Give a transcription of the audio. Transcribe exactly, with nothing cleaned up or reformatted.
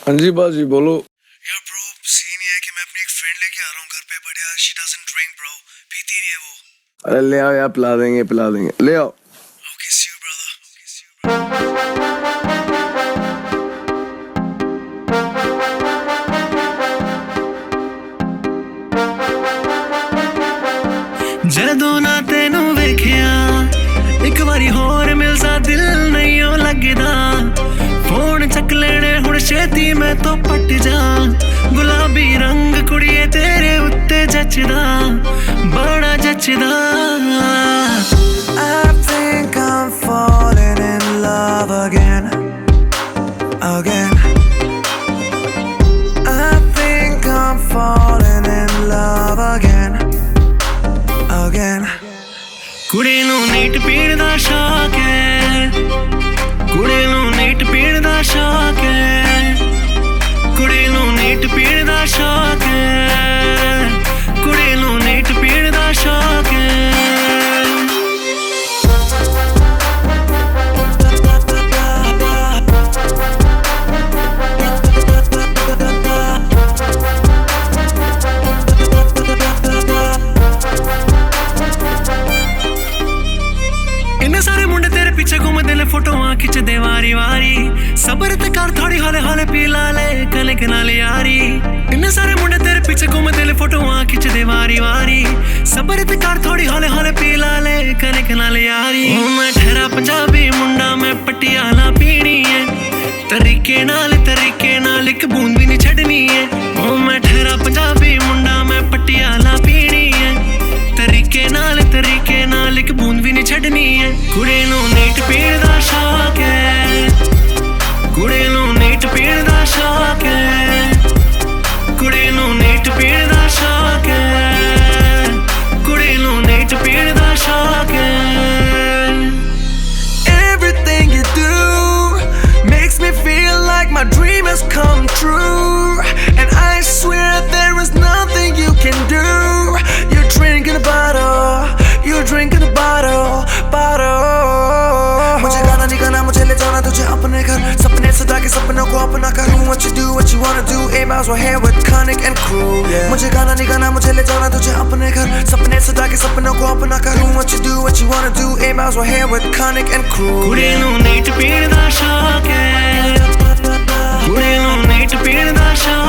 हाँ जी बाजी बोलो। यार ब्रो सीन ये है कि मैं अपनी एक फ्रेंड लेके आ रहा हूँ घर पे, बट यार शी डजंट ड्रिंक ब्रो, पीती नहीं है वो। अरे ले आओ यार, पिला देंगे पिला देंगे, ले आओ। Okay see you brother, okay see you brother. ਜਦੋਂ ਨਾ ਤੈਨੂੰ ਵੇਖਿਆ ਇੱਕ ਵਾਰੀ ਹੋਰ ਮਿਲਦਾ ਦਿਲ ਨਹੀਂ ਉਹ ਲੱਗਦਾ, ਫੋਨ ਚੱਕ ਲੈਣੇ ਹੁਣ ਛੇਤੀ ਮੈਂ ਤੋਂ ਪੱਟ ਜਾ, ਗੁਲਾਬੀ ਰੰਗ ਕੁੜੀਏ ਤੇਰੇ ਉੱਤੇ ਜੱਚਦਾ ਬੜਾ ਜੱਚਦਾ। I think I'm falling in love again, again. I think I'm falling in love again, again. ਕੁੜੀ ਨੂੰ ਨੀਟ ਪੀਣ ਦਾ ਸ਼ੌਕ ਹੈ, ਕੁੜੀ ਨੂੰ ਨੀਟ ਪੀਣ ਦਾ ਸ਼ੌਕ ਹੈ, ਕੁੜੀ ਨੂੰ ਨੀਟ ਪੀਣ ਦਾ ਸ਼ੌਕ ਹੈ, ਕੁੜੀ ਨੂੰ ਨੀਟ ਪੀਣ ਦਾ ਸ਼ੌਕ ਹੈ। सारे मुंडे तेरे पीछे घूमदे ने फोटोआं खिचदे वारी वारी, सबर ते कर थोड़ी हौले हौले पी ला ले कनक नाल यारी। इन्ने सारे मुंडे तेरे पीछे घूमदे ने फोटोआं खिचदे वारी वारी, सबर ते कर थोड़ी हौले हौले पी ला ले कनक नाल यारी। मैं ठहरा पंजाबी मुंडा मैं पटियाला पीनी है, तरीके नाल तरीके नाल एक बूंद भी नहीं छड्डनी है। ओ मैं ठहरा पंजाबी मुंडा मैं पटियाला पीनी है, तरीके नाल तरीके नाल एक बूंद भी नहीं छड्डनी है। कुड़ी नूं नीट पीण दा शौक है, कुड़ी नूं नीट पीण दा शौक है, कुड़ी नूं नीट पीण दा शौक है, कुड़ी नूं नीट पीण दा शौक है। Everything you do makes me feel like my dream has come true, and I swear there is nothing you can do. You're drinking a bottle, you're drinking a bottle, bottle. मुझे गाना नहीं गाना, मुझे ले जाना तुझे अपने घर, सपने सदा के सपनों को अपना करूँ। What you do, what you wanna do, eight miles we're here with Conic and crew, yeah. मुझे गाना नहीं गाना, मुझे ले जाना तुझे अपने घर, सपने सदा के सपनों को अपना करूँ। What you do, what you wanna do, eight miles we're here with Conic and crew। कुड़ी नूं नीट पीण दा शौक है, कुड़ी नूं नीट पीण दा शौक